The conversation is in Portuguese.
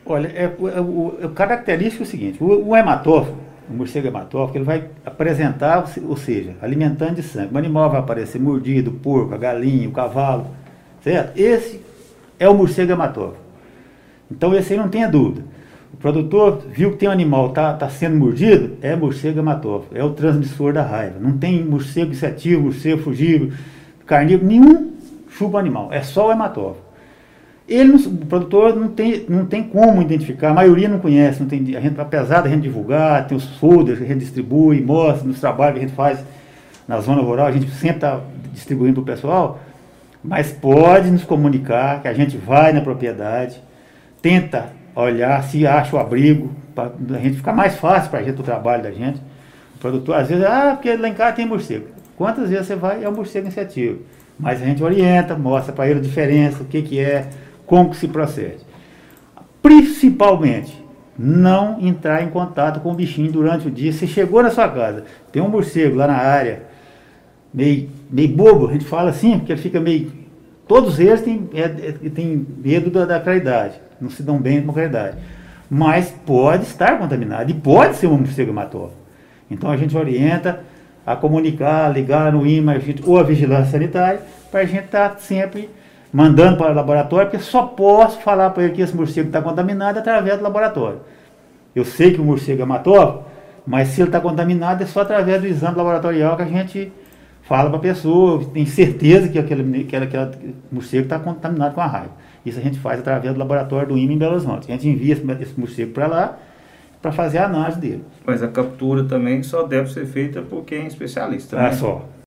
Olha, o característico é o seguinte, o hematófago, o morcego hematófago, ele vai apresentar, ou seja, alimentando de sangue. O animal vai aparecer mordido, o porco, a galinha, o cavalo, certo? Esse é o morcego hematófago. Então esse aí não tenha dúvida. O produtor viu que tem um animal tá sendo mordido, é morcego hematófago, é o transmissor da raiva. Não tem morcego insetivo, morcego fugível, carnívoro, nenhum chupa animal, é só o hematófago. O produtor não tem como identificar, a maioria não conhece, não tem, apesar da gente divulgar, tem os folders que a gente distribui, mostra nos trabalhos que a gente faz na zona rural, a gente sempre está distribuindo para o pessoal, mas pode nos comunicar que a gente vai na propriedade, tenta olhar se acha o abrigo, para a gente ficar mais fácil para a gente o trabalho da gente. O produtor, às vezes, porque lá em casa tem morcego. Quantas vezes você vai, é um morcego insetivo. Mas a gente orienta, mostra para ele a diferença, o que é, como que se procede. Principalmente, não entrar em contato com o bichinho durante o dia. Você chegou na sua casa, tem um morcego lá na área, meio bobo, a gente fala assim, porque ele fica meio... Todos eles têm medo da claridade, não se dão bem com a claridade. Mas pode estar contaminado e pode ser um morcego hematófago. Então a gente orienta a comunicar, ligar no IMA ou a vigilância sanitária, para a gente estar sempre mandando para o laboratório, porque só posso falar para ele que esse morcego está contaminado através do laboratório. Eu sei que o morcego é hematófago, mas se ele está contaminado é só através do exame laboratorial que a gente fala para a pessoa, tem certeza que aquele morcego está contaminado com a raiva. Isso a gente faz através do laboratório do IMA em Belo Horizonte. A gente envia esse morcego para lá, para fazer a análise dele. Mas a captura também só deve ser feita por quem é especialista, né? Só.